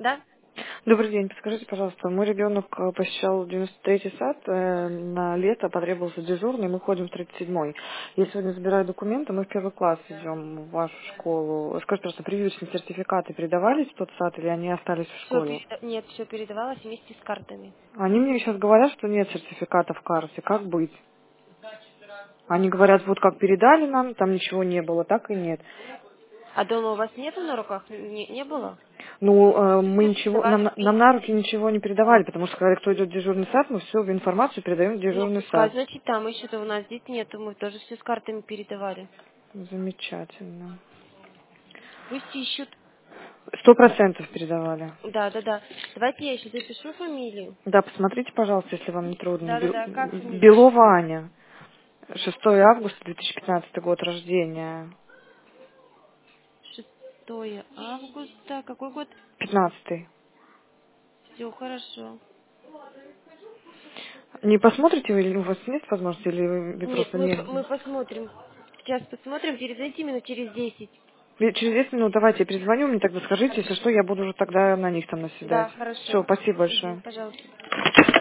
Да? Добрый день, подскажите, пожалуйста, мой ребенок посещал 93-й сад, на лето потребовался дежурный, мы ходим в 37-й. Я сегодня забираю документы, мы в первый класс идем в вашу школу. Скажите, пожалуйста, прививочные сертификаты передавались в тот сад или они остались в Все школе? Нет, все передавалось вместе с картами. Они мне сейчас говорят, что нет сертификата в карте, как быть? Они говорят, вот как передали нам, там ничего не было, так и нет. А дома у вас нету на руках? Не было? Ну, мы Все ничего, передавали нам вместе. на руки ничего не передавали, потому что когда кто идет в дежурный сад, мы всю информацию передаем в Ну, дежурный пускай, сад. значит, там ищут, а у нас здесь нету, мы тоже все с картами передавали. Замечательно. Пусть ищут. 100% передавали. Да, да, да. Давайте я еще запишу фамилию. Да, посмотрите, пожалуйста, если вам не трудно. Да, да, да. Как фамилия? Белова Аня. 6 августа 2015 год рождения. 6 августа. Какой год? 15. Все хорошо. Не посмотрите вы, или у вас нет возможности, или вы Нет, просто не... мы посмотрим. Сейчас посмотрим, перезвоните минут через 10. Через 10 минут давайте я перезвоню, мне тогда скажите, если что, я буду уже тогда на них там Да, наседать. Все, хорошо. спасибо Мгм, большое. пожалуйста.